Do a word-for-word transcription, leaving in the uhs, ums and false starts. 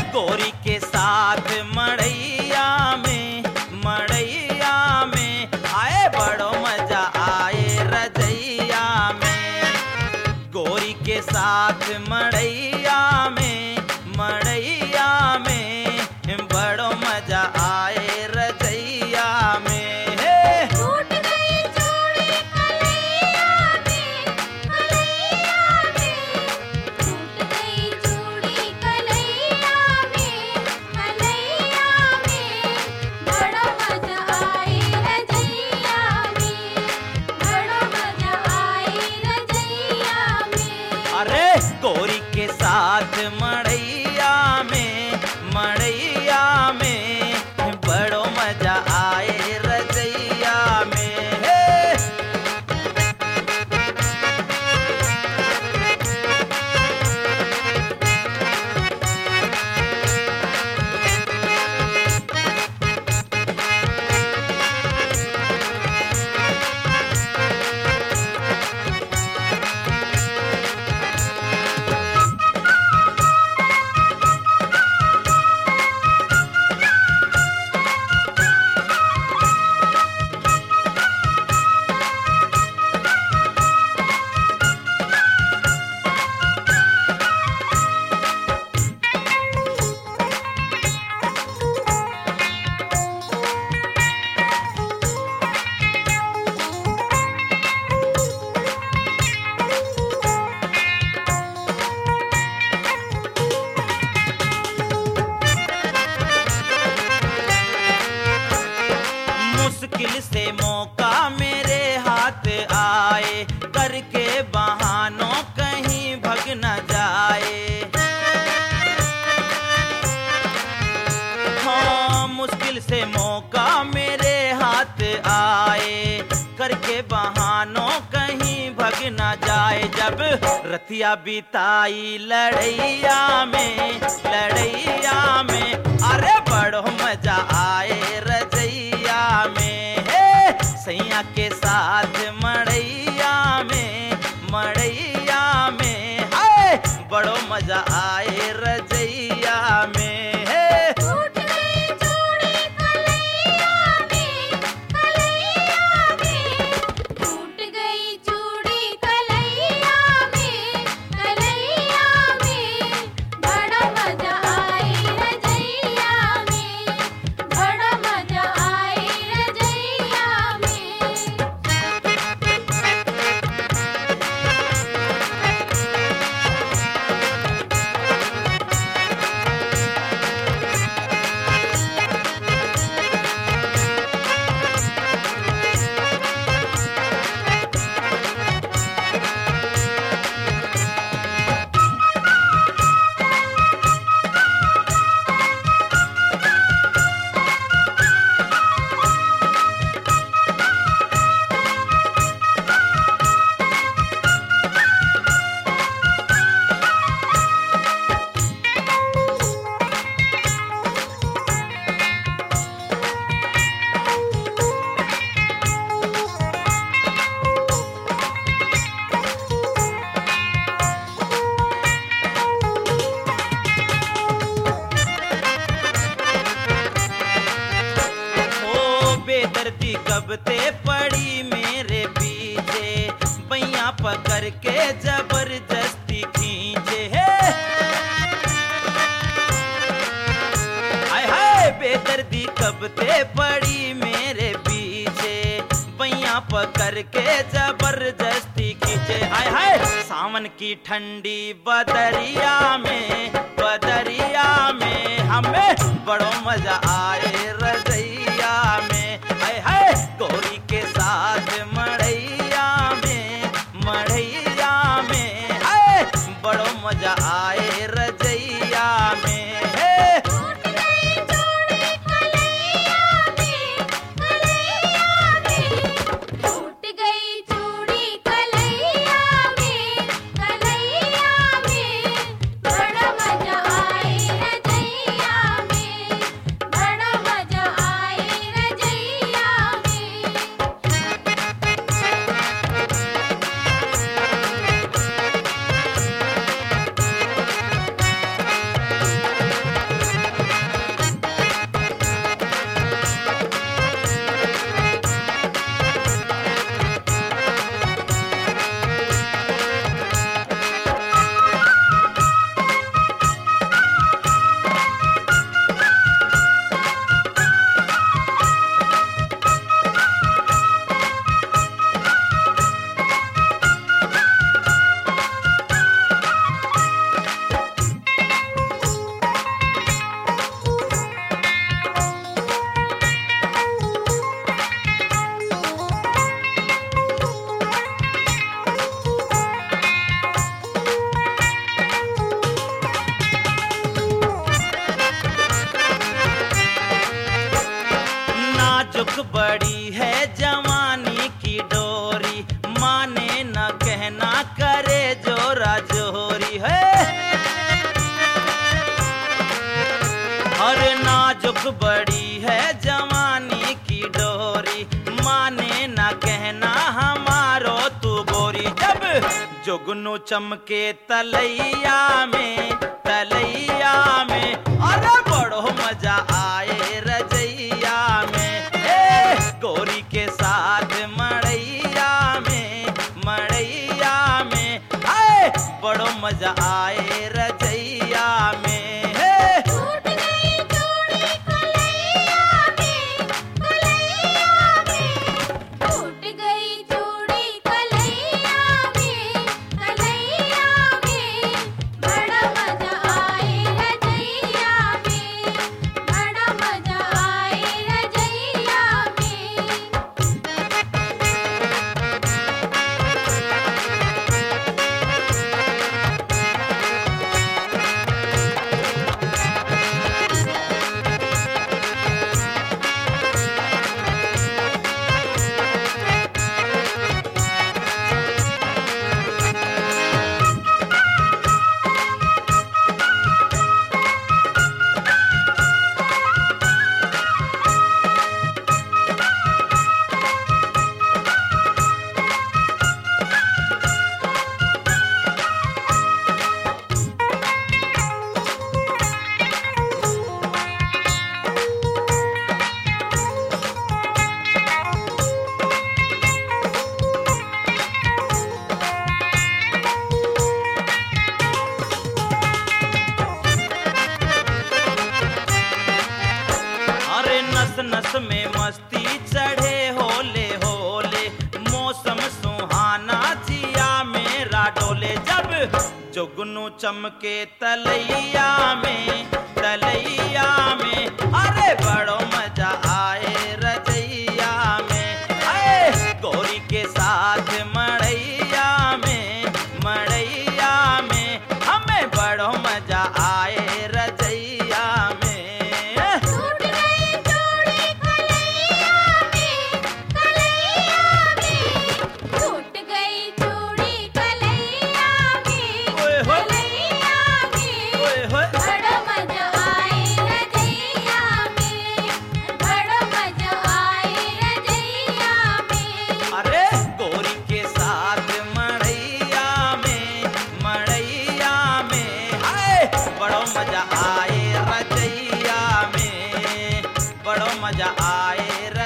गोरी के साथ मड़ैया में मड़ैया में आए बड़ो मजा आए रजैया में। गोरी के साथ मड़ैया में मड़ैया में बड़ो मजा आए रजैया में। हे टूट गई चूड़ी कलैया में कलैया में टूट गई चूड़ी कलैया में कलैया में बड़ा मजा आए रजैया में बड़ा मजा आए रजैया में। अरे गोरी के साथ मड़ैया में मड़ैया में बड़ो मजा आए रजैया में। हे मुश्किल से मौका मेरे हाथ आए करके बहानों कहीं भग न जाए। हाँ मुश्किल से मौका मेरे हाथ आए करके बहानों कहीं भग न जाए। जब रतिया बिताई लड़ैया में लड़ैया में अरे बड़ो मजा आए रजैया में। हे सैया के साथ मड़ैया में मड़ैया में हाय बड़ो मजा आए रजैया में। हे टूट गई चूड़ी कलैया में कलैया में टूट गई चूड़ी कलैया में कलैया में बड़ा मजा आए रजैया में बड़ा मजा आए रजैया में। बेदर्दी कब ते पड़ी मेरे पीछे बैया पकड़ के जबरदस्ती खींचे। है हाय हाय बेदर्दी कब ते पड़ी मेरे पीछे बैया पकड़ के जबरदस्ती खींचे। हाय हाय सावन की ठंडी बदरिया में बदरिया में हमें बड़ो मजा आए रजैया में। हाय हाय गोरी के साथ मड़ैया में मड़ैया में हाय बड़ो मजा आए रजैया में। हे टूट गई चूड़ी कलैया में कलैया में टूट गई चूड़ी कलैया में कलैया में बड़ा मजा आए रजैया में बड़ा नाजुक बड़ी है जवानी की डोरी, माने ना कहना हमारो तू गोरी। जब जुगनू चमके तलैया में, तलैया में, अरे बड़ो मजा आए रजैया में। ए गोरी के साथ मड़ैया में, मड़ैया में, आए बड़ो मजा आए रजैया में। हे टूट गई चूड़ी कलैया में, कलैया में। टूट गई चूड़ी कलैया में, कलैया में। बड़ा मजा आए रजैया में, बड़ा मजा आए रजैया में। अरे नस नस में मस्ती चढ़े होले होले, मौसम सुहाना जिया मेरा डोले। जब जुगनू चमके तलैया में, तलैया में, अरे बड़ो मजा आए रजैया में। अरे गोरी के साथ मड़ैया में, मड़ैया में, हमें बड़ो मजा आए रजैया में। टूट गई चूड़ी कलैया में, कलैया में। टूट गई चूड़ी कलैया में, ओए होए, कलैया में। ओए होए, बड़ा मजा आए रजैया में, बड़ा मजा आए रजैया में। अरे गोरी के साथ मड़ैया में, मड़ैया में, हाय बड़ो मजा आए रजैया में, बड़ो मजा आए